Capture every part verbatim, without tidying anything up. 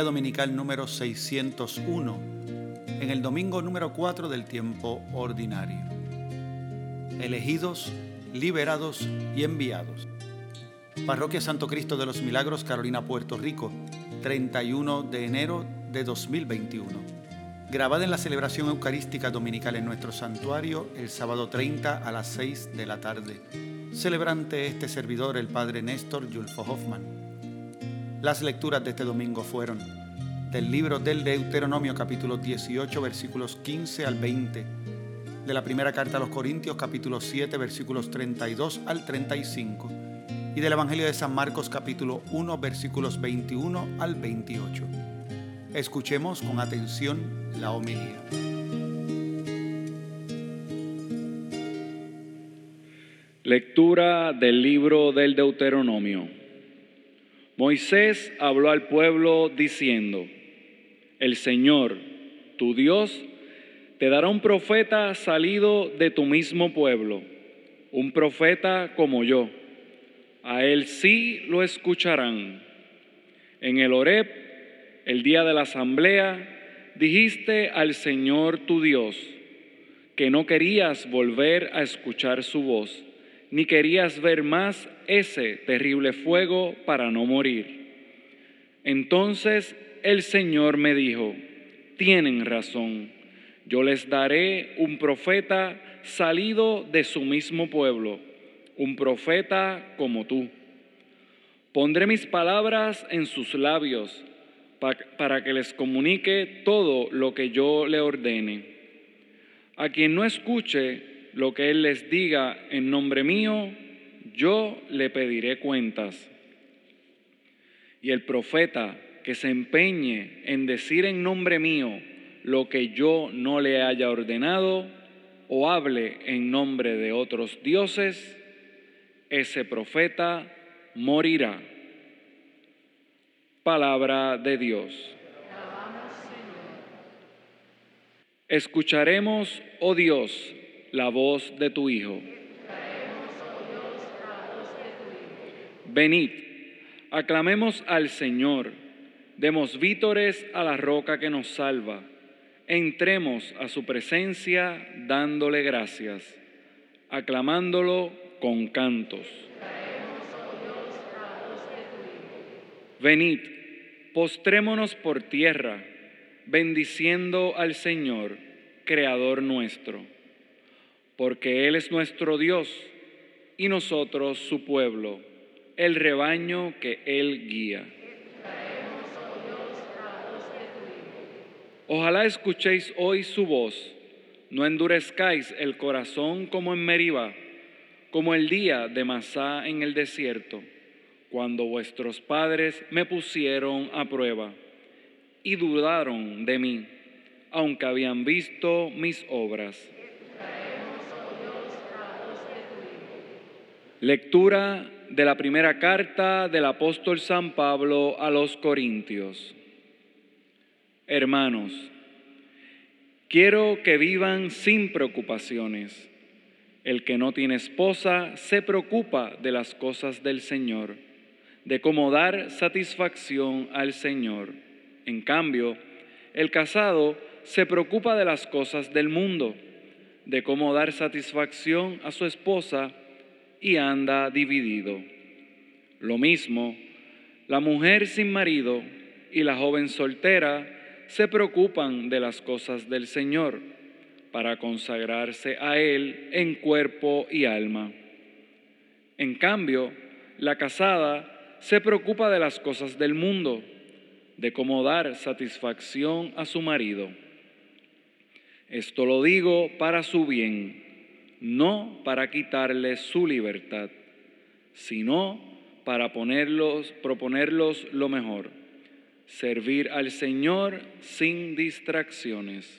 Día dominical número seiscientos uno, en el domingo número cuatro del tiempo ordinario. Elegidos, liberados y enviados. Parroquia Santo Cristo de los Milagros, Carolina, Puerto Rico, treinta y uno de enero de dos mil veintiuno. Grabada en la celebración eucarística dominical en nuestro santuario el sábado treinta a las seis de la tarde. Celebrante este servidor, el Padre Néstor Yulfo Hoffman. Las lecturas de este domingo fueron del libro del Deuteronomio, capítulo dieciocho, versículos quince al veinte, de la primera carta a los Corintios, capítulo siete, versículos treinta y dos al treinta y cinco, y del Evangelio de San Marcos, capítulo uno, versículos veintiuno al veintiocho. Escuchemos con atención la homilía. Lectura del libro del Deuteronomio. Moisés habló al pueblo diciendo: El Señor, tu Dios, te dará un profeta salido de tu mismo pueblo, un profeta como yo. A él sí lo escucharán. En el Horeb, el día de la asamblea, dijiste al Señor tu Dios que no querías volver a escuchar su voz, ni querías ver más ese terrible fuego para no morir. Entonces el Señor me dijo: tienen razón, yo les daré un profeta salido de su mismo pueblo, un profeta como tú. Pondré mis palabras en sus labios pa- para que les comunique todo lo que yo le ordene. A quien no escuche lo que él les diga en nombre mío, yo le pediré cuentas. Y el profeta que se empeñe en decir en nombre mío lo que yo no le haya ordenado, o hable en nombre de otros dioses, ese profeta morirá. Palabra de Dios. Escucharemos, oh Dios, la voz de tu Hijo. Venid, aclamemos al Señor, demos vítores a la roca que nos salva, entremos a su presencia dándole gracias, aclamándolo con cantos. Venid, postrémonos por tierra, bendiciendo al Señor, Creador nuestro, porque Él es nuestro Dios y nosotros su pueblo, el rebaño que Él guía. Ojalá escuchéis hoy su voz, no endurezcáis el corazón como en Meribá, como el día de Masá en el desierto, cuando vuestros padres me pusieron a prueba y dudaron de mí, aunque habían visto mis obras. Lectura de la primera carta del apóstol San Pablo a los Corintios. Hermanos, quiero que vivan sin preocupaciones. El que no tiene esposa se preocupa de las cosas del Señor, de cómo dar satisfacción al Señor. En cambio, el casado se preocupa de las cosas del mundo, de cómo dar satisfacción a su esposa, y anda dividido. Lo mismo, la mujer sin marido y la joven soltera se preocupan de las cosas del Señor, para consagrarse a Él en cuerpo y alma. En cambio, la casada se preocupa de las cosas del mundo, de cómo dar satisfacción a su marido. Esto lo digo para su bien, no para quitarles su libertad, sino para ponerlos, proponerlos lo mejor, servir al Señor sin distracciones.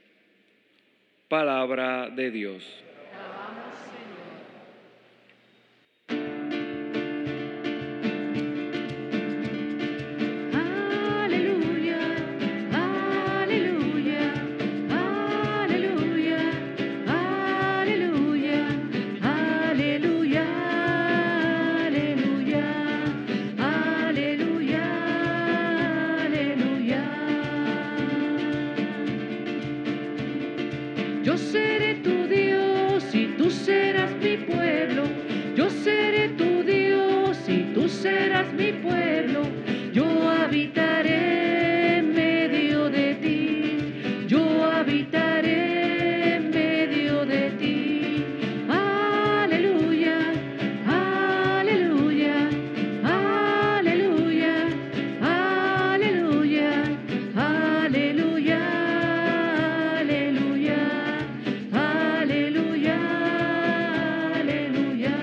Palabra de Dios. Aleluya, aleluya, aleluya. seré tu Dios y tú serás mi pueblo. Yo seré tu Dios y tú serás mi pueblo. Yo habitaré en medio de ti. Yo habitaré en medio de ti. Aleluya, aleluya, aleluya, aleluya, aleluya, aleluya, aleluya, aleluya.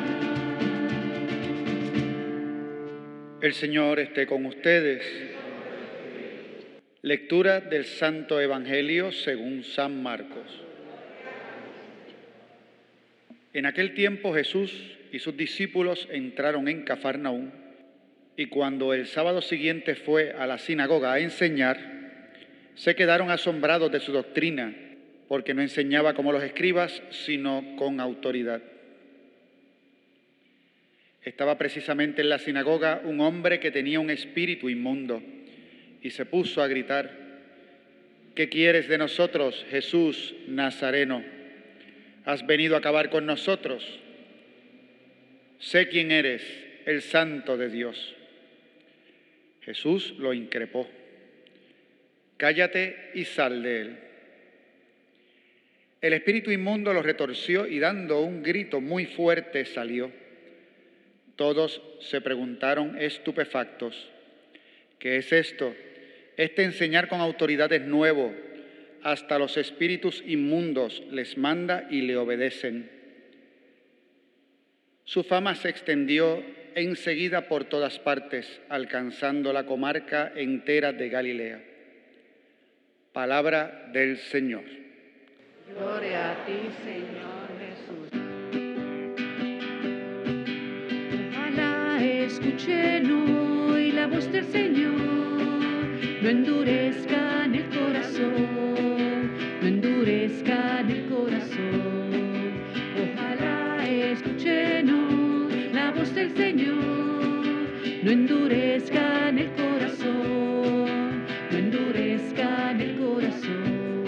El Señor esté con ustedes. Lectura del Santo Evangelio según San Marcos. En aquel tiempo Jesús y sus discípulos entraron en Cafarnaúm, y cuando el sábado siguiente fue a la sinagoga a enseñar, se quedaron asombrados de su doctrina, porque no enseñaba como los escribas, sino con autoridad. Estaba precisamente en la sinagoga un hombre que tenía un espíritu inmundo, y se puso a gritar: ¿qué quieres de nosotros, Jesús Nazareno? ¿Has venido a acabar con nosotros? Sé quién eres, el Santo de Dios. Jesús lo increpó: cállate y sal de él. El espíritu inmundo lo retorció y dando un grito muy fuerte salió. Todos se preguntaron estupefactos: ¿qué es esto? Este enseñar con autoridad es nuevo. Hasta los espíritus inmundos les manda y le obedecen. Su fama se extendió enseguida por todas partes, alcanzando la comarca entera de Galilea. Palabra del Señor. Gloria a ti, Señor Jesús. Ojalá escuchen hoy la voz del Señor. No endurezcan el corazón, no endurezcan el corazón. Ojalá escuchen hoy la voz del Señor. No endurezcan el corazón, no endurezcan el corazón.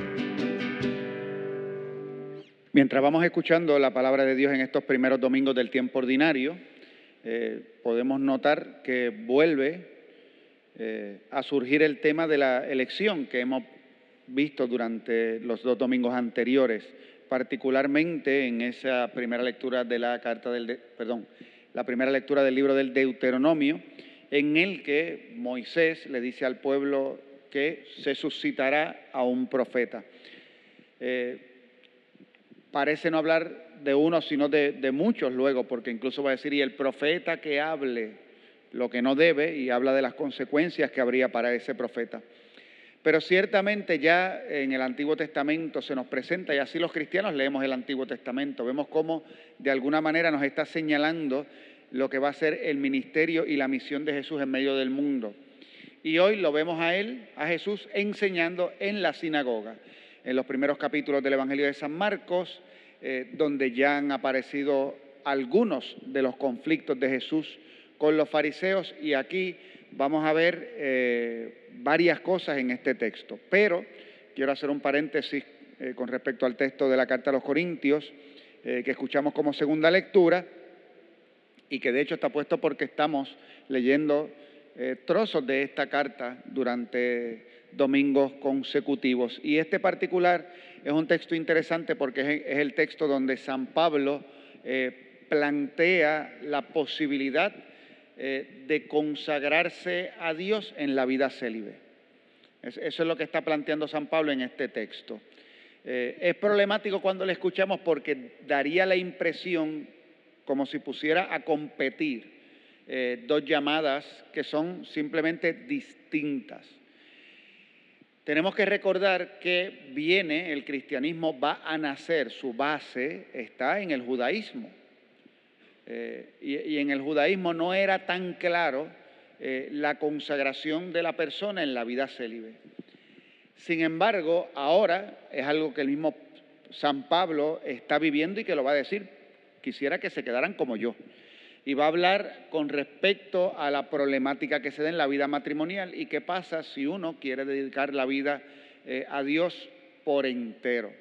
Mientras vamos escuchando la palabra de Dios en estos primeros domingos del tiempo ordinario, eh, podemos notar que vuelve Eh, a surgir el tema de la elección que hemos visto durante los dos domingos anteriores, particularmente en esa primera lectura de la carta del, de, perdón, la primera lectura del libro del Deuteronomio, en el que Moisés le dice al pueblo que se suscitará a un profeta. Eh, parece no hablar de uno, sino de, de muchos luego, porque incluso va a decir, y el profeta que hable lo que no debe, y habla de las consecuencias que habría para ese profeta. Pero ciertamente ya en el Antiguo Testamento se nos presenta, y así los cristianos leemos el Antiguo Testamento, vemos cómo de alguna manera nos está señalando lo que va a ser el ministerio y la misión de Jesús en medio del mundo. Y hoy lo vemos a él, a Jesús, enseñando en la sinagoga. En los primeros capítulos del Evangelio de San Marcos, eh, donde ya han aparecido algunos de los conflictos de Jesús con los fariseos, y aquí vamos a ver eh, varias cosas en este texto. Pero quiero hacer un paréntesis eh, con respecto al texto de la carta a los Corintios, eh, que escuchamos como segunda lectura, y que de hecho está puesto porque estamos leyendo eh, trozos de esta carta durante domingos consecutivos. Y este particular es un texto interesante porque es, es el texto donde San Pablo eh, plantea la posibilidad Eh, de consagrarse a Dios en la vida célibe. Es, eso es lo que está planteando San Pablo en este texto. Eh, es problemático cuando le escuchamos porque daría la impresión como si pusiera a competir eh, dos llamadas que son simplemente distintas. Tenemos que recordar que viene, el cristianismo va a nacer, su base está en el judaísmo. Eh, y, y en el judaísmo no era tan claro eh, la consagración de la persona en la vida célibe. Sin embargo, ahora es algo que el mismo San Pablo está viviendo y que lo va a decir. Quisiera que se quedaran como yo. Y va a hablar con respecto a la problemática que se da en la vida matrimonial y qué pasa si uno quiere dedicar la vida eh, a Dios por entero.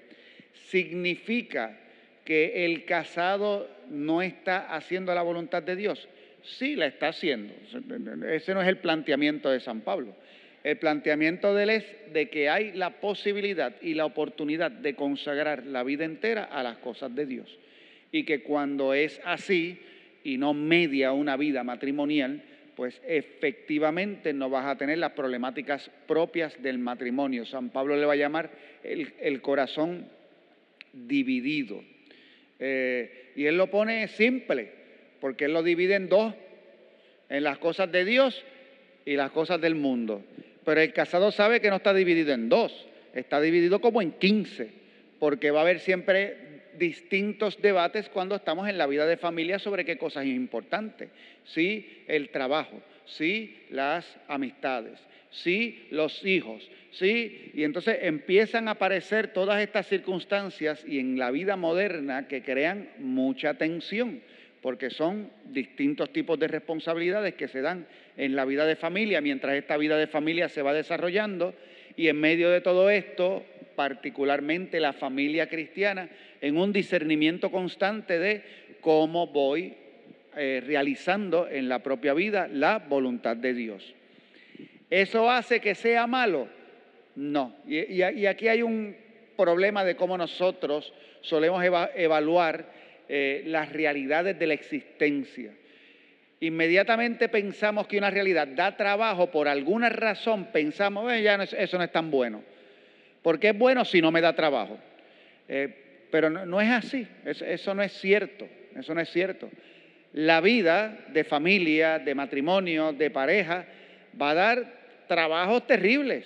¿Significa que el casado no está haciendo la voluntad de Dios? Sí, la está haciendo. Ese no es el planteamiento de San Pablo. El planteamiento de él es de que hay la posibilidad y la oportunidad de consagrar la vida entera a las cosas de Dios. Y que cuando es así y no media una vida matrimonial, pues efectivamente no vas a tener las problemáticas propias del matrimonio. San Pablo le va a llamar el, el corazón dividido. Eh, y él lo pone simple, porque él lo divide en dos, en las cosas de Dios y las cosas del mundo. Pero el casado sabe que no está dividido en dos, está dividido como en quince, porque va a haber siempre distintos debates cuando estamos en la vida de familia sobre qué cosas es importante. Sí, el trabajo, sí, las amistades, sí, los hijos, sí. Y entonces empiezan a aparecer todas estas circunstancias y en la vida moderna que crean mucha tensión, porque son distintos tipos de responsabilidades que se dan en la vida de familia mientras esta vida de familia se va desarrollando, y en medio de todo esto, particularmente la familia cristiana, en un discernimiento constante de cómo voy eh, realizando en la propia vida la voluntad de Dios. ¿Eso hace que sea malo? No. Y, y, y aquí hay un problema de cómo nosotros solemos eva, evaluar eh, las realidades de la existencia. Inmediatamente pensamos que una realidad da trabajo, por alguna razón pensamos, eh, ya no es, eso no es tan bueno. ¿Por qué es bueno si no me da trabajo? Eh, pero no, no es así, eso, eso no es cierto, eso no es cierto. La vida de familia, de matrimonio, de pareja, va a dar trabajos terribles.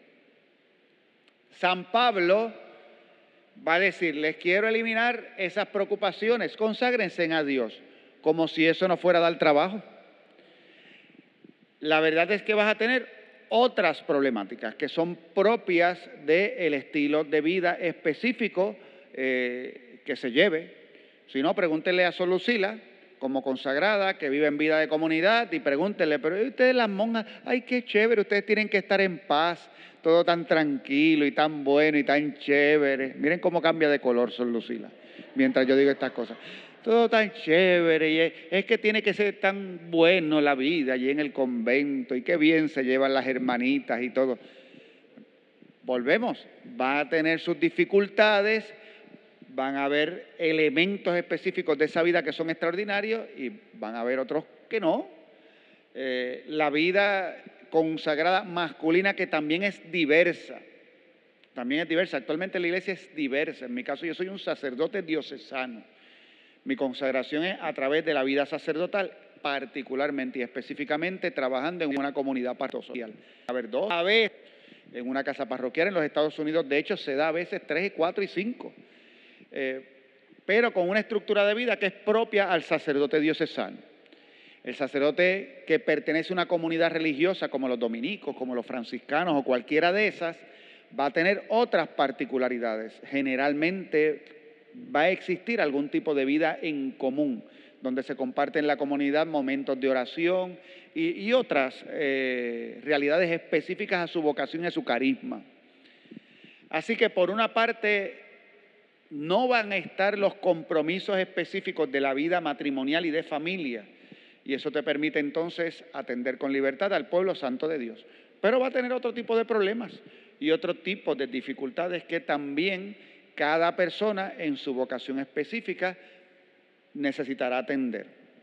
San Pablo va a decir, les quiero eliminar esas preocupaciones, conságrense a Dios, como si eso no fuera a dar trabajo. La verdad es que vas a tener otras problemáticas que son propias del estilo de vida específico eh, que se lleve. Si no, pregúntenle a Sor Lucila, como consagrada, que vive en vida de comunidad, y pregúntenle, pero ustedes las monjas, ay, qué chévere, ustedes tienen que estar en paz, todo tan tranquilo y tan bueno y tan chévere. Miren cómo cambia de color Sor Lucila, mientras yo digo estas cosas. Todo tan chévere, y es, es que tiene que ser tan bueno la vida allí en el convento, y qué bien se llevan las hermanitas y todo. Volvemos, va a tener sus dificultades, van a haber elementos específicos de esa vida que son extraordinarios y van a haber otros que no. Eh, la vida consagrada masculina, que también es diversa, también es diversa. Actualmente la iglesia es diversa. En mi caso yo soy un sacerdote diocesano. Mi consagración es a través de la vida sacerdotal, particularmente y específicamente trabajando en una comunidad parroquial. A ver, dos a veces en una casa parroquial en los Estados Unidos, de hecho se da a veces tres, cuatro y cinco, eh, pero con una estructura de vida que es propia al sacerdote diocesano. El sacerdote que pertenece a una comunidad religiosa como los dominicos, como los franciscanos o cualquiera de esas, va a tener otras particularidades. Generalmente va a existir algún tipo de vida en común, donde se comparten en la comunidad momentos de oración y, y otras eh, realidades específicas a su vocación y a su carisma. Así que por una parte no van a estar los compromisos específicos de la vida matrimonial y de familia, y eso te permite entonces atender con libertad al pueblo santo de Dios. Pero va a tener otro tipo de problemas y otro tipo de dificultades que también cada persona en su vocación específica necesitará atender.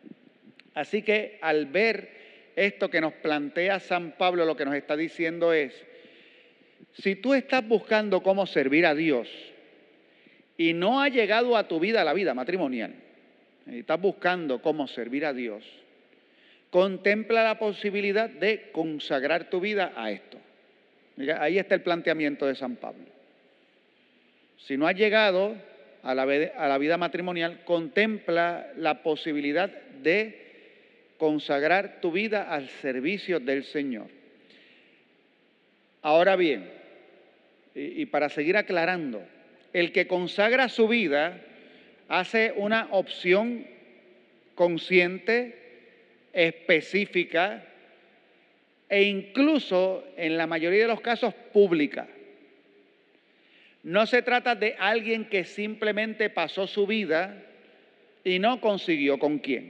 Así que al ver esto que nos plantea San Pablo, lo que nos está diciendo es, si tú estás buscando cómo servir a Dios y no ha llegado a tu vida la vida matrimonial, y estás buscando cómo servir a Dios, contempla la posibilidad de consagrar tu vida a esto. Ahí está el planteamiento de San Pablo. Si no has llegado a la, a la vida matrimonial, contempla la posibilidad de consagrar tu vida al servicio del Señor. Ahora bien, y, y para seguir aclarando, el que consagra su vida hace una opción consciente, específica e incluso en la mayoría de los casos pública. No se trata de alguien que simplemente pasó su vida y no consiguió con quién.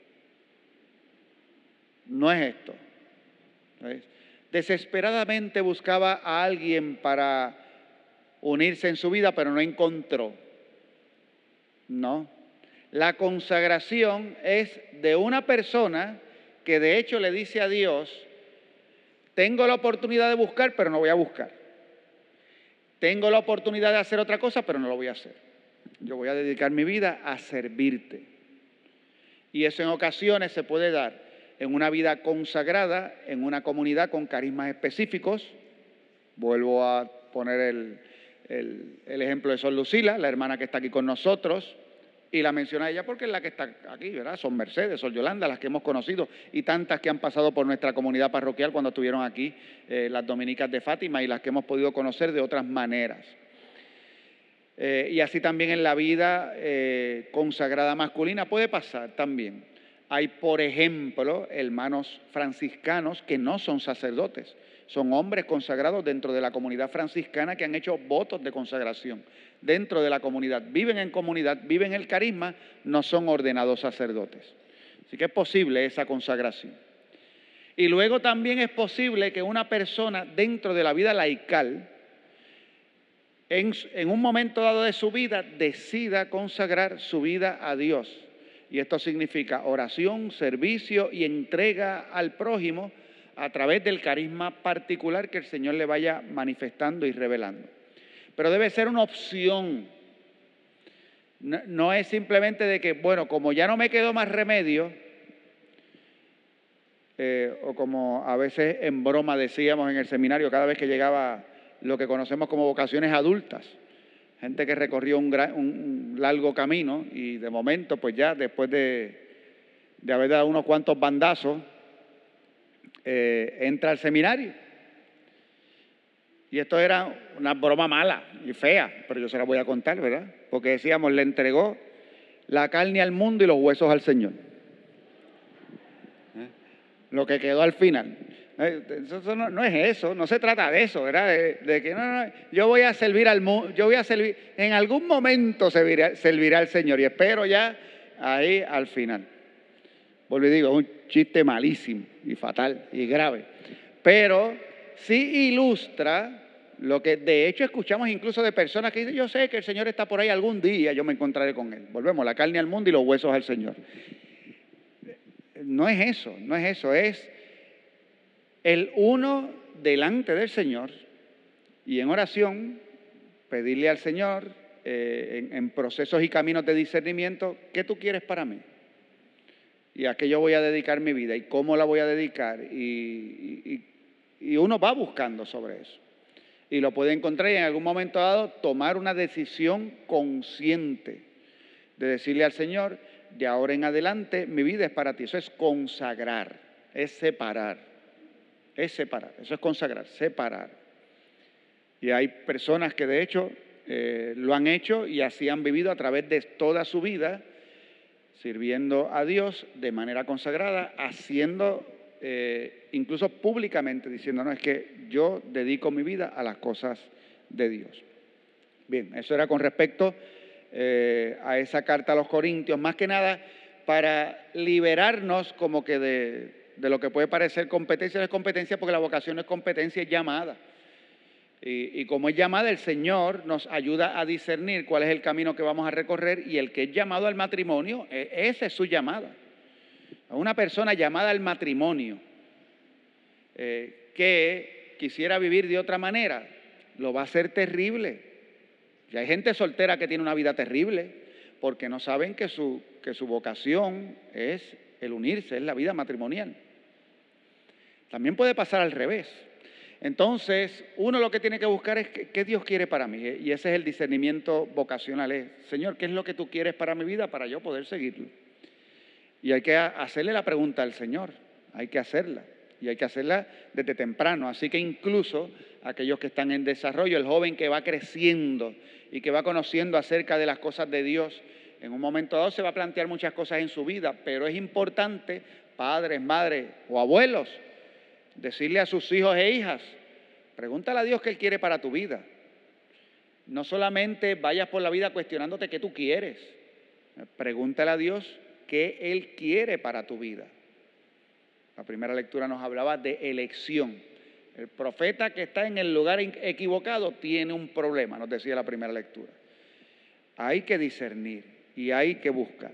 No es esto. ¿Ves? Desesperadamente buscaba a alguien para unirse en su vida, pero no encontró. No. La consagración es de una persona que de hecho le dice a Dios, tengo la oportunidad de buscar, pero no voy a buscar. Tengo la oportunidad de hacer otra cosa, pero no lo voy a hacer. Yo voy a dedicar mi vida a servirte. Y eso en ocasiones se puede dar en una vida consagrada, en una comunidad con carismas específicos. Vuelvo a poner el, el, el ejemplo de Sor Lucila, la hermana que está aquí con nosotros, y la menciona ella porque es la que está aquí, ¿verdad? Son Mercedes, Sor Yolanda, las que hemos conocido, y tantas que han pasado por nuestra comunidad parroquial cuando estuvieron aquí, eh, las dominicas de Fátima, y las que hemos podido conocer de otras maneras. Eh, y así también en la vida eh, consagrada masculina puede pasar también. Hay, por ejemplo, hermanos franciscanos que no son sacerdotes, son hombres consagrados dentro de la comunidad franciscana que han hecho votos de consagración dentro de la comunidad, viven en comunidad, viven el carisma, no son ordenados sacerdotes. Así que es posible esa consagración. Y luego también es posible que una persona dentro de la vida laical, en, en un momento dado de su vida, decida consagrar su vida a Dios. Y esto significa oración, servicio y entrega al prójimo a través del carisma particular que el Señor le vaya manifestando y revelando. Pero debe ser una opción. No, no es simplemente de que, bueno, como ya no me quedó más remedio, eh, o como a veces en broma decíamos en el seminario, cada vez que llegaba lo que conocemos como vocaciones adultas, gente que recorrió un, gran, un largo camino y de momento, pues ya después de, de haber dado unos cuantos bandazos, eh, entra al seminario. Y esto era una broma mala y fea, pero yo se la voy a contar, ¿verdad? Porque decíamos, le entregó la carne al mundo y los huesos al Señor. ¿Eh? Lo que quedó al final. Eso no, no es eso, no se trata de eso, ¿verdad? De, de que no, no, yo voy a servir al mundo, yo voy a servir, en algún momento servirá, servirá al Señor y espero ya ahí al final. Vuelvo y digo, es un chiste malísimo y fatal y grave, pero sí ilustra lo que de hecho escuchamos incluso de personas que dicen, yo sé que el Señor está por ahí, algún día yo me encontraré con Él. Volvemos, la carne al mundo y los huesos al Señor. No es eso, no es eso, es el uno delante del Señor y en oración pedirle al Señor eh, en, en procesos y caminos de discernimiento, ¿qué tú quieres para mí? ¿Y a qué yo voy a dedicar mi vida? ¿Y cómo la voy a dedicar? Y, y, y uno va buscando sobre eso. Y lo puede encontrar y en algún momento dado tomar una decisión consciente de decirle al Señor, de ahora en adelante mi vida es para ti. Eso es consagrar, es separar, es separar, eso es consagrar, separar. Y hay personas que de hecho eh, lo han hecho y así han vivido a través de toda su vida, sirviendo a Dios de manera consagrada, haciendo eh, incluso públicamente, diciendo, no, es que yo dedico mi vida a las cosas de Dios. Bien, eso era con respecto eh, a esa carta a los Corintios, más que nada para liberarnos como que de, de lo que puede parecer competencia, no es competencia, porque la vocación no es competencia, es llamada. Y, y como es llamada, el Señor nos ayuda a discernir cuál es el camino que vamos a recorrer, y el que es llamado al matrimonio, esa es su llamada. A una persona llamada al matrimonio eh, que quisiera vivir de otra manera, lo va a hacer terrible. Y hay gente soltera que tiene una vida terrible porque no saben que su, que su vocación es el unirse, es la vida matrimonial. También puede pasar al revés. Entonces, uno lo que tiene que buscar es qué, qué Dios quiere para mí. Y ese es el discernimiento vocacional. Es, Señor, ¿qué es lo que tú quieres para mi vida para yo poder seguirlo? Y hay que hacerle la pregunta al Señor. Hay que hacerla. Y hay que hacerla desde temprano. Así que incluso aquellos que están en desarrollo, el joven que va creciendo y que va conociendo acerca de las cosas de Dios, en un momento dado se va a plantear muchas cosas en su vida, pero es importante, padres, madres o abuelos, decirle a sus hijos e hijas, pregúntale a Dios qué Él quiere para tu vida. no solamente vayas por la vida cuestionándote qué tú quieres. Pregúntale a Dios qué Él quiere para tu vida. La primera lectura nos hablaba de elección. El profeta que está en el lugar equivocado tiene un problema, nos decía la primera lectura. Hay que discernir y hay que buscar.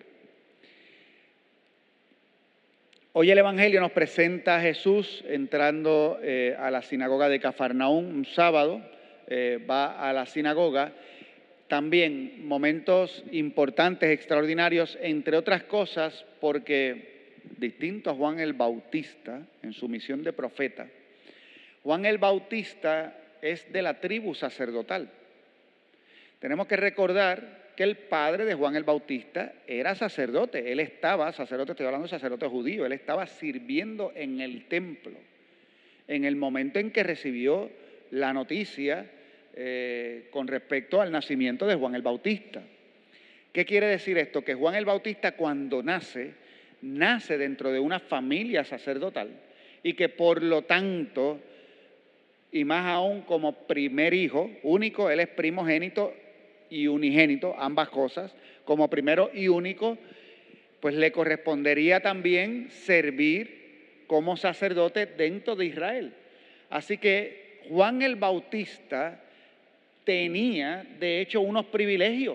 Hoy el Evangelio nos presenta a Jesús entrando eh, a la sinagoga de Cafarnaúm un sábado. Eh, va a la sinagoga. También momentos importantes, extraordinarios, entre otras cosas, porque distinto a Juan el Bautista en su misión de profeta, Juan el Bautista es de la tribu sacerdotal. Tenemos que recordar que el padre de Juan el Bautista era sacerdote. Él estaba, sacerdote, estoy hablando de sacerdote judío, él estaba sirviendo en el templo en el momento en que recibió la noticia eh, con respecto al nacimiento de Juan el Bautista. ¿Qué quiere decir esto? Que Juan el Bautista, cuando nace, nace dentro de una familia sacerdotal y que por lo tanto, y más aún como primer hijo, único, él es primogénito y unigénito, ambas cosas, como primero y único, pues le correspondería también servir como sacerdote dentro de Israel. Así que Juan el Bautista tenía, de hecho, unos privilegios.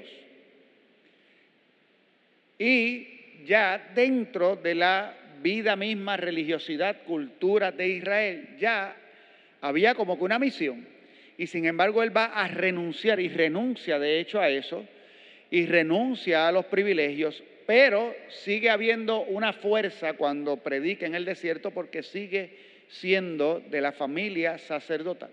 Y ya dentro de la vida misma, religiosidad, cultura de Israel, ya había como que una misión. Y sin embargo él va a renunciar y renuncia de hecho a eso y renuncia a los privilegios, pero sigue habiendo una fuerza cuando predica en el desierto porque sigue siendo de la familia sacerdotal.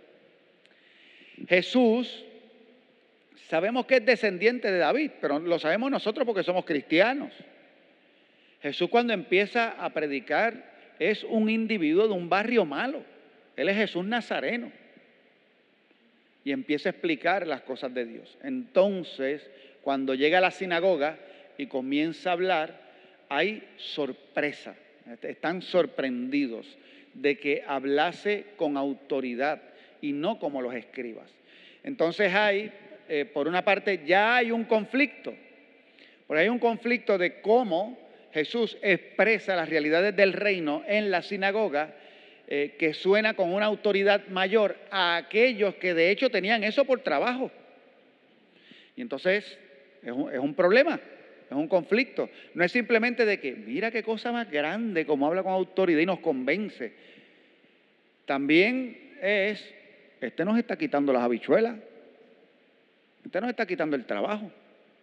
Jesús, sabemos que es descendiente de David, pero lo sabemos nosotros porque somos cristianos. Jesús cuando empieza a predicar es un individuo de un barrio malo. Él es Jesús Nazareno. Y empieza a explicar las cosas de Dios. Entonces, cuando llega a la sinagoga y comienza a hablar, hay sorpresa. Están sorprendidos de que hablase con autoridad y no como los escribas. Entonces hay, eh, por una parte, ya hay un conflicto. Porque hay un conflicto de cómo Jesús expresa las realidades del reino en la sinagoga, Eh, que suena con una autoridad mayor a aquellos que de hecho tenían eso por trabajo. Y entonces es un, es un problema, es un conflicto. No es simplemente de que mira qué cosa más grande, como habla con autoridad y nos convence. También es, este nos está quitando las habichuelas, este nos está quitando el trabajo.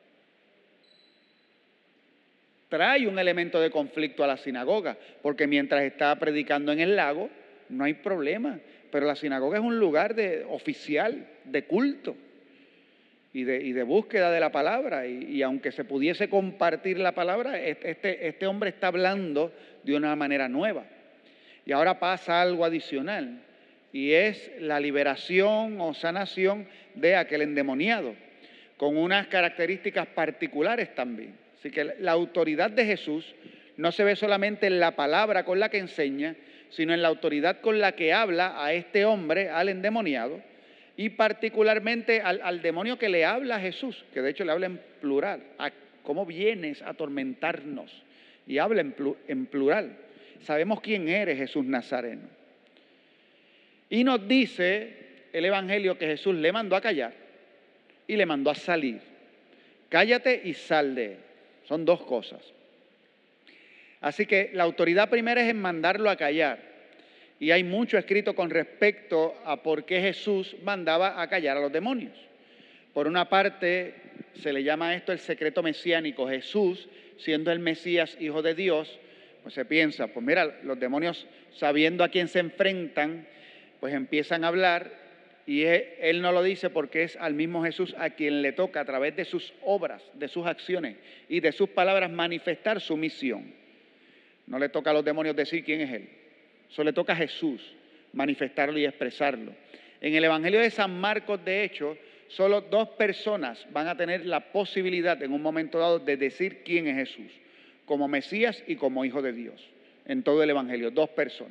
Trae un elemento de conflicto a la sinagoga, porque mientras está predicando en el lago, no hay problema, pero la sinagoga es un lugar de, oficial, de culto y de, y de búsqueda de la palabra, y, y aunque se pudiese compartir la palabra, este, este hombre está hablando de una manera nueva. Y ahora pasa algo adicional, y es la liberación o sanación de aquel endemoniado, con unas características particulares también. Así que la autoridad de Jesús no se ve solamente en la palabra con la que enseña, sino en la autoridad con la que habla a este hombre, al endemoniado, y particularmente al, al demonio que le habla a Jesús, que de hecho le habla en plural. A, ¿Cómo vienes a atormentarnos? Y habla en, plu, en plural. Sabemos quién eres, Jesús Nazareno. Y nos dice el Evangelio que Jesús le mandó a callar y le mandó a salir. Cállate y sal de él. Son dos cosas. Así que la autoridad primera es en mandarlo a callar. Y hay mucho escrito con respecto a por qué Jesús mandaba a callar a los demonios. Por una parte, se le llama esto el secreto mesiánico. Jesús, siendo el Mesías, hijo de Dios, pues se piensa, pues mira, los demonios sabiendo a quién se enfrentan, pues empiezan a hablar. Y él no lo dice porque es al mismo Jesús a quien le toca a través de sus obras, de sus acciones y de sus palabras manifestar su misión. No le toca a los demonios decir quién es él. Eso le toca a Jesús manifestarlo y expresarlo. En el Evangelio de San Marcos, de hecho, solo dos personas van a tener la posibilidad en un momento dado de decir quién es Jesús, como Mesías y como Hijo de Dios. En todo el Evangelio, dos personas.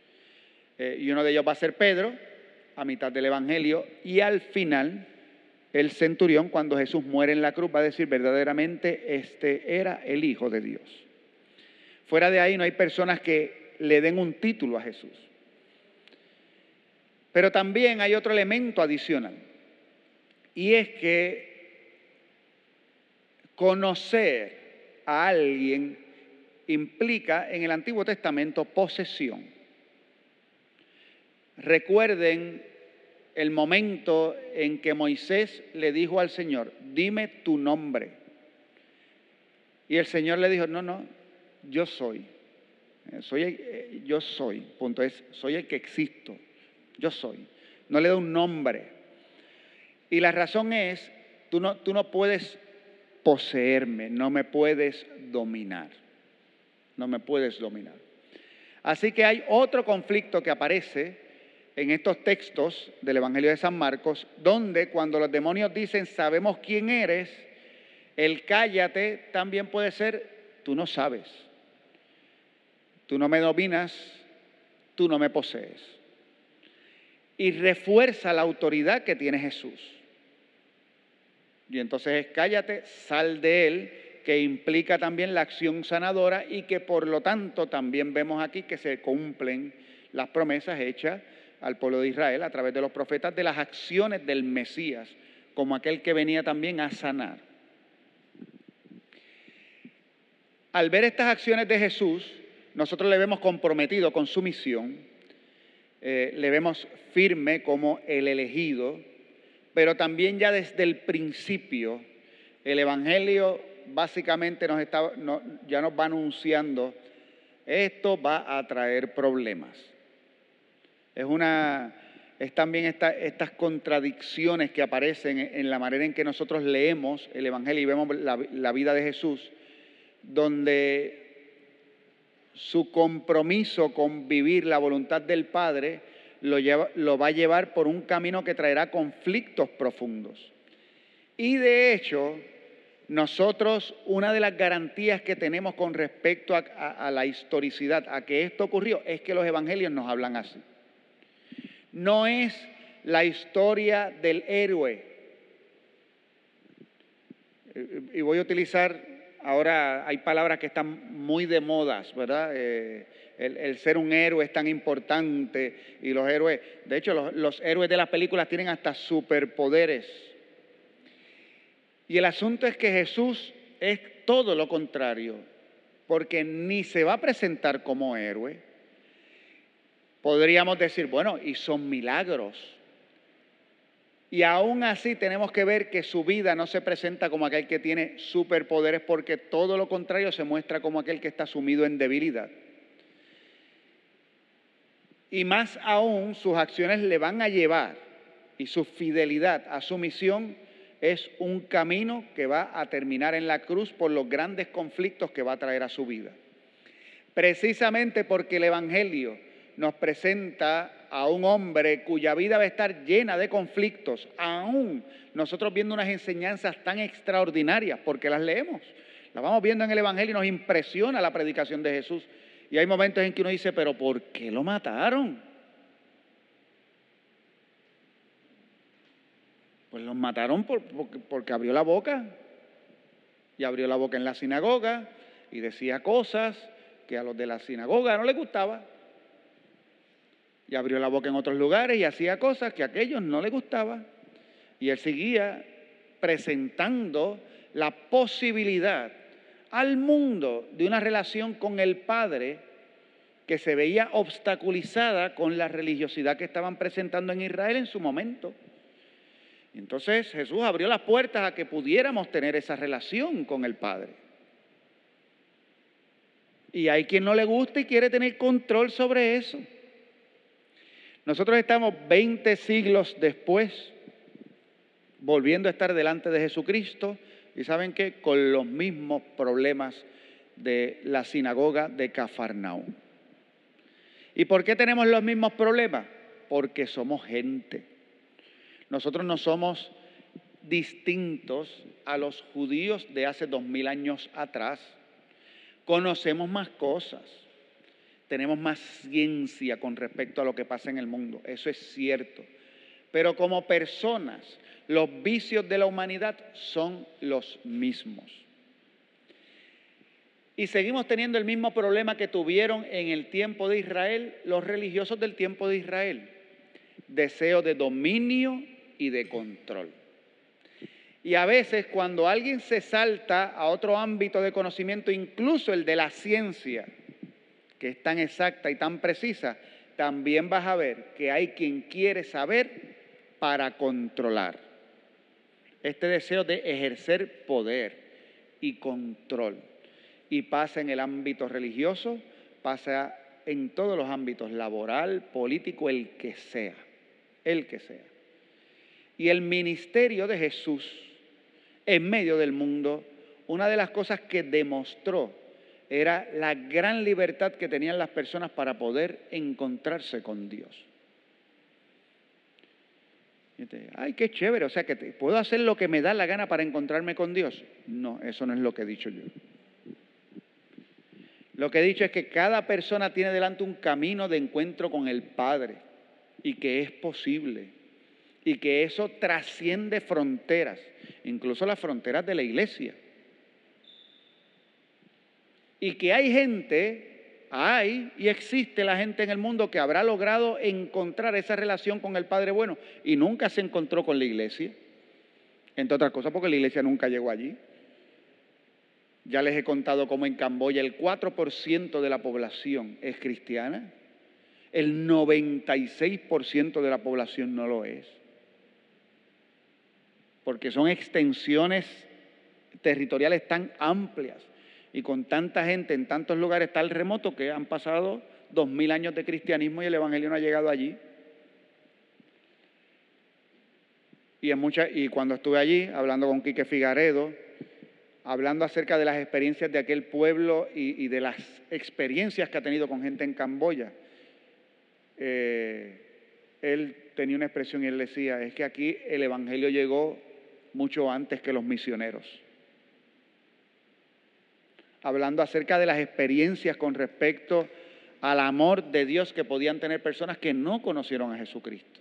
Eh, y uno de ellos va a ser Pedro, a mitad del Evangelio, y al final el centurión cuando Jesús muere en la cruz va a decir verdaderamente este era el Hijo de Dios. Fuera de ahí no hay personas que le den un título a Jesús. Pero también hay otro elemento adicional, y es que conocer a alguien implica en el Antiguo Testamento posesión. Recuerden el momento en que Moisés le dijo al Señor, dime tu nombre. Y el Señor le dijo, no, no, yo soy. soy el, yo soy, punto es, soy el que existo. Yo soy. No le da un nombre. Y la razón es, tú no, tú no puedes poseerme, no me puedes dominar. No me puedes dominar. Así que hay otro conflicto que aparece en estos textos del Evangelio de San Marcos, donde cuando los demonios dicen, sabemos quién eres, el cállate también puede ser, tú no sabes. Tú no me dominas, tú no me posees. Y refuerza la autoridad que tiene Jesús. Y entonces es cállate, sal de él, que implica también la acción sanadora y que por lo tanto también vemos aquí que se cumplen las promesas hechas al pueblo de Israel a través de los profetas de las acciones del Mesías, como aquel que venía también a sanar. Al ver estas acciones de Jesús, nosotros le vemos comprometido con su misión, eh, le vemos firme como el elegido, pero también ya desde el principio el Evangelio básicamente nos está, no, ya nos va anunciando, esto va a traer problemas. Es, una, es también esta, estas contradicciones que aparecen en la manera en que nosotros leemos el Evangelio y vemos la, la vida de Jesús, donde su compromiso con vivir la voluntad del Padre lo, lleva, lo va a llevar por un camino que traerá conflictos profundos. Y de hecho, nosotros, una de las garantías que tenemos con respecto a, a, a la historicidad, a que esto ocurrió, es que los evangelios nos hablan así. No es la historia del héroe. Y voy a utilizar, ahora hay palabras que están muy de modas, ¿verdad? Eh, el, el ser un héroe es tan importante y los héroes, de hecho los, los héroes de las películas tienen hasta superpoderes. Y el asunto es que Jesús es todo lo contrario, porque ni se va a presentar como héroe. Podríamos decir, bueno, y son milagros. Y aún así tenemos que ver que su vida no se presenta como aquel que tiene superpoderes, porque todo lo contrario se muestra como aquel que está sumido en debilidad. Y más aún, sus acciones le van a llevar, y su fidelidad a su misión es un camino que va a terminar en la cruz por los grandes conflictos que va a traer a su vida. Precisamente porque el Evangelio nos presenta a un hombre cuya vida va a estar llena de conflictos, aún nosotros viendo unas enseñanzas tan extraordinarias, porque las leemos, las vamos viendo en el Evangelio y nos impresiona la predicación de Jesús. Y hay momentos en que uno dice, pero ¿por qué lo mataron? Pues los mataron por, porque, porque abrió la boca, y abrió la boca en la sinagoga, y decía cosas que a los de la sinagoga no les gustaba. Y abrió la boca en otros lugares y hacía cosas que a aquellos no les gustaba. Y él seguía presentando la posibilidad al mundo de una relación con el Padre que se veía obstaculizada con la religiosidad que estaban presentando en Israel en su momento. Y entonces Jesús abrió las puertas a que pudiéramos tener esa relación con el Padre. Y hay quien no le gusta y quiere tener control sobre eso. Nosotros estamos veinte siglos después, volviendo a estar delante de Jesucristo, y ¿saben qué? Con los mismos problemas de la sinagoga de Cafarnaúm. ¿Y por qué tenemos los mismos problemas? Porque somos gente. Nosotros no somos distintos a los judíos de hace dos mil años atrás. Conocemos más cosas. Tenemos más ciencia con respecto a lo que pasa en el mundo. Eso es cierto. Pero como personas, Los vicios de la humanidad son los mismos. Y seguimos teniendo el mismo problema que tuvieron en el tiempo de Israel los religiosos del tiempo de Israel. Deseo de dominio y de control. Y a veces cuando alguien se salta a otro ámbito de conocimiento, incluso el de la ciencia, que es tan exacta y tan precisa, también vas a ver que hay quien quiere saber para controlar. Este deseo de ejercer poder y control. Y pasa en el ámbito religioso, pasa en todos los ámbitos, laboral, político, el que sea, el que sea. Y el ministerio de Jesús en medio del mundo, una de las cosas que demostró era la gran libertad que tenían las personas para poder encontrarse con Dios. Y te, ay, qué chévere, o sea, que te, ¿puedo hacer lo que me da la gana para encontrarme con Dios? No, eso no es lo que he dicho yo. Lo que he dicho es que cada persona tiene delante un camino de encuentro con el Padre y que es posible y que eso trasciende fronteras, incluso las fronteras de la iglesia. Y que hay gente, hay y existe la gente en el mundo que habrá logrado encontrar esa relación con el Padre bueno y nunca se encontró con la iglesia. Entre otras cosas porque la iglesia nunca llegó allí. Ya les he contado cómo en Camboya el cuatro por ciento de la población es cristiana, el noventa y seis por ciento de la población no lo es. Porque son extensiones territoriales tan amplias y con tanta gente en tantos lugares tan remotos que han pasado dos mil años de cristianismo y el evangelio no ha llegado allí. Y, en mucha, y cuando estuve allí hablando con Quique Figaredo, hablando acerca de las experiencias de aquel pueblo y, y de las experiencias que ha tenido con gente en Camboya, eh, él tenía una expresión y él decía, es que aquí el evangelio llegó mucho antes que los misioneros. Hablando acerca de las experiencias con respecto al amor de Dios que podían tener personas que no conocieron a Jesucristo.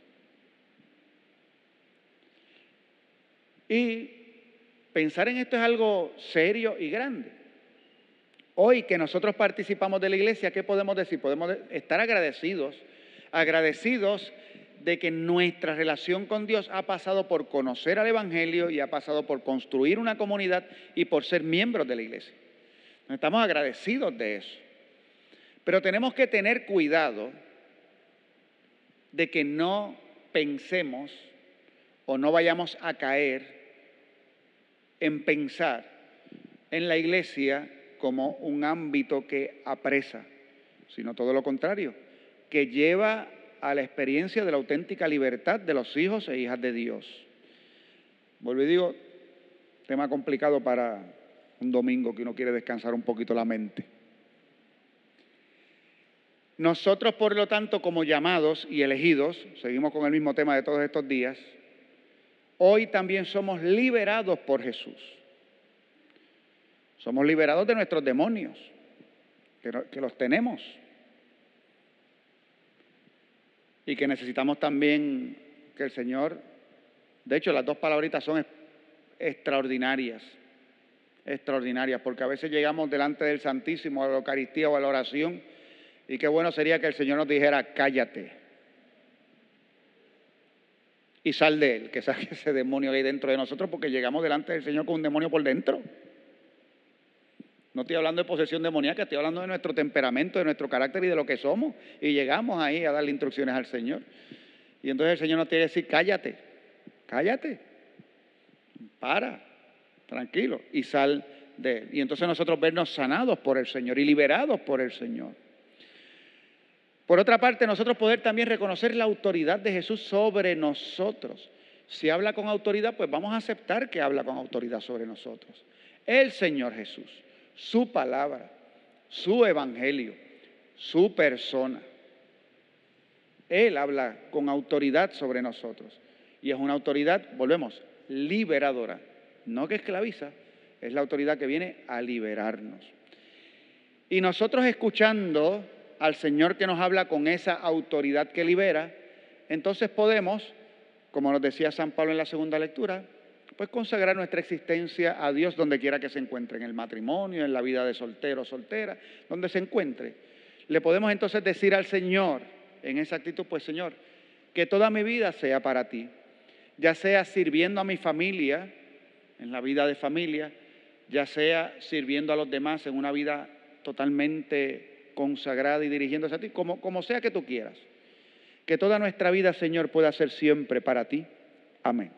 Y pensar en esto es algo serio y grande. Hoy que nosotros participamos de la iglesia, ¿qué podemos decir? Podemos estar agradecidos, agradecidos de que nuestra relación con Dios ha pasado por conocer al Evangelio y ha pasado por construir una comunidad y por ser miembros de la iglesia. Estamos agradecidos de eso. Pero tenemos que tener cuidado de que no pensemos o no vayamos a caer en pensar en la iglesia como un ámbito que apresa, sino todo lo contrario, que lleva a la experiencia de la auténtica libertad de los hijos e hijas de Dios. Vuelvo y digo, tema complicado para un domingo que uno quiere descansar un poquito la mente. Nosotros, por lo tanto, como llamados y elegidos, seguimos con el mismo tema de todos estos días, hoy también somos liberados por Jesús. Somos liberados de nuestros demonios, que, no, que los tenemos. Y que necesitamos también que el Señor, de hecho las dos palabritas son extraordinarias, extraordinarias, porque a veces llegamos delante del Santísimo, a la Eucaristía o a la oración, y qué bueno sería que el Señor nos dijera, cállate, y sal de él, que saque ese demonio que hay dentro de nosotros, porque llegamos delante del Señor con un demonio por dentro. No estoy hablando de posesión demoníaca, estoy hablando de nuestro temperamento, de nuestro carácter y de lo que somos. Y llegamos ahí a darle instrucciones al Señor. Y entonces el Señor nos tiene que decir, cállate, cállate, para, tranquilo, y sal de él. Y entonces nosotros vernos sanados por el Señor y liberados por el Señor. Por otra parte, nosotros poder también reconocer la autoridad de Jesús sobre nosotros. Si habla con autoridad, pues vamos a aceptar que habla con autoridad sobre nosotros. El Señor Jesús, su palabra, su evangelio, su persona. Él habla con autoridad sobre nosotros. Y es una autoridad, volvemos, liberadora. No que esclaviza, es la autoridad que viene a liberarnos. Y nosotros escuchando al Señor que nos habla con esa autoridad que libera, entonces podemos como nos decía San Pablo en la segunda lectura, pues consagrar nuestra existencia a Dios donde quiera que se encuentre, en el matrimonio, en la vida de soltero o soltera, donde se encuentre. Le podemos entonces decir al Señor, en esa actitud, pues Señor, que toda mi vida sea para ti, ya sea sirviendo a mi familia, en la vida de familia, ya sea sirviendo a los demás en una vida totalmente consagrada y dirigiéndose a ti, como, como sea que tú quieras. Que toda nuestra vida, Señor, pueda ser siempre para ti. Amén.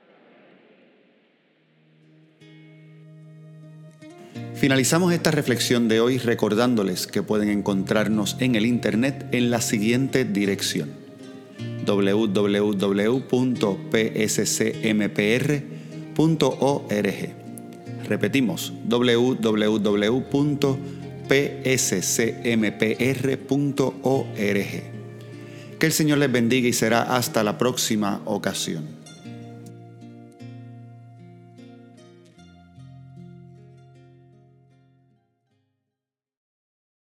Finalizamos esta reflexión de hoy recordándoles que pueden encontrarnos en el internet en la siguiente dirección: doble u doble u doble u punto p s c m p r punto org. Repetimos, doble u doble u doble u punto p s c m p r punto org. Que el Señor les bendiga y será hasta la próxima ocasión.